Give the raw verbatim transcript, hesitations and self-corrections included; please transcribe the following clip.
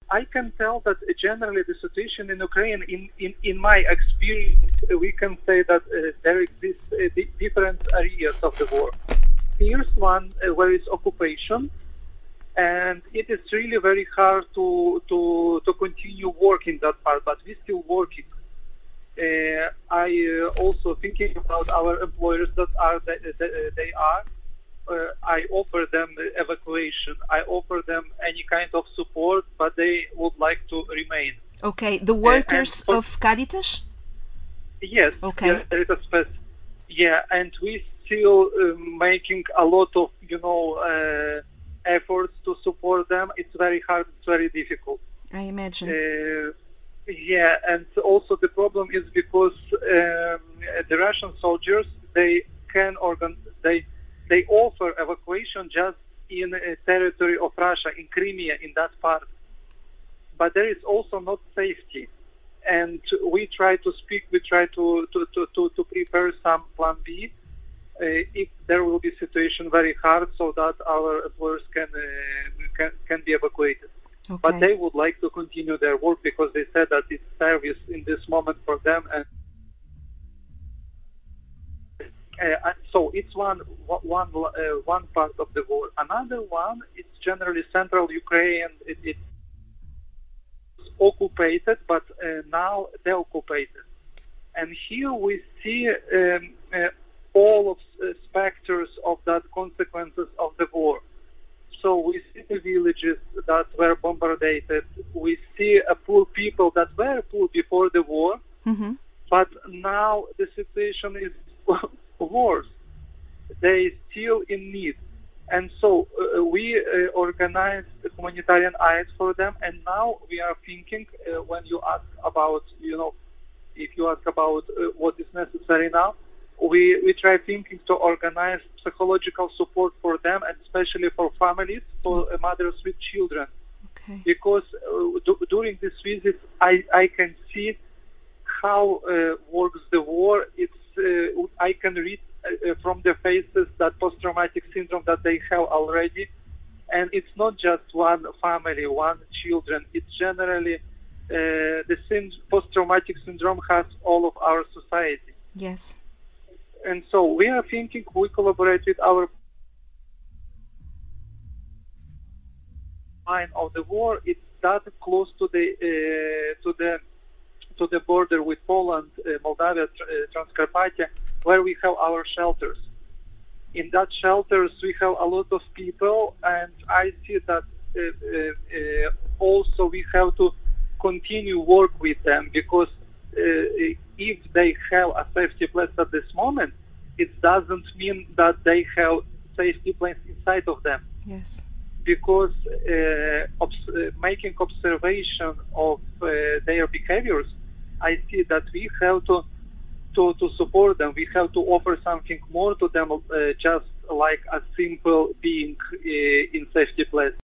I can tell that uh, generally the situation in Ukraine, in, in, in my experience, uh, we can say that uh, there exist uh, di- different areas of the war. Here's one uh, where it's occupation, and it is really very hard to to to continue working that part, but we're still working. Uh, I uh, also thinking about our employers that are that, that they are. Uh, I offer them evacuation. I offer them any kind of support, but they would like to remain. Okay, the Uh, and workers for- of Caritas? Yes. Okay. Yeah, there is a spec- yeah, and we still uh, making a lot of you know uh, efforts to support them. It's very hard. It's very difficult. I imagine. Uh, yeah, and also the problem is because um, the Russian soldiers they can organ they they offer evacuation just in a territory of Russia, in Crimea, in that part. But there is also not safety. And we try to speak, we try to, to, to, to, to prepare some plan B uh, if there will be situation very hard so that our employers can, uh, can, can be evacuated. Okay. But they would like to continue their work because they said that it's service in this moment for them. And uh, so it's one, one, uh, one part of the war. Another one, it's generally central Ukraine. It, it occupied, but uh, now deoccupied. And here we see um, uh, all of uh, specters of that consequences of the war. So we see the villages that were bombarded. We see uh, poor people that were poor before the war, Mm-hmm. but now the situation is worse. They still in need. And so uh, we uh, organized humanitarian aid for them, and now we are thinking, uh, when you ask about, you know, if you ask about uh, what is necessary now, we, we try thinking to organize psychological support for them, and especially for families, for uh, mothers with children. Okay. Because uh, d- during this visit, I, I can see how uh, works the war. It's uh, I can read uh, from their faces that post-traumatic syndrome that they have already, and it's not just one family, one children. It's generally uh, the syn- post-traumatic syndrome has all of our society. Yes. And so we are thinking we collaborate with our line of the war. It's that close to the uh, to the to the border with Poland, uh, Moldavia, uh, Transcarpathia, where we have our shelters. In that shelters, we have a lot of people, and I see that uh, uh, uh, also we have to continue work with them, because uh, if they have a safety place at this moment, it doesn't mean that they have safety place inside of them. Yes. Because uh, obs- uh, making observation of uh, their behaviors, I see that we have to, to to support them. We have to offer something more to them, uh, just like a simple being uh, in safety place.